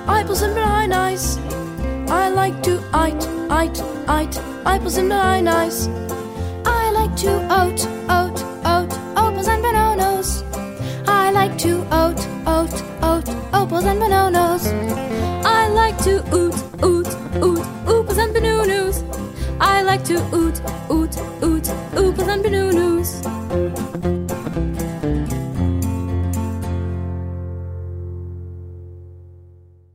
apples and bananas. I like to eat apples and bananas. I like to oat apples and bananas. I like to oat apples and bananas. I like to oot apples and bananas. I like to oot apples and bananas.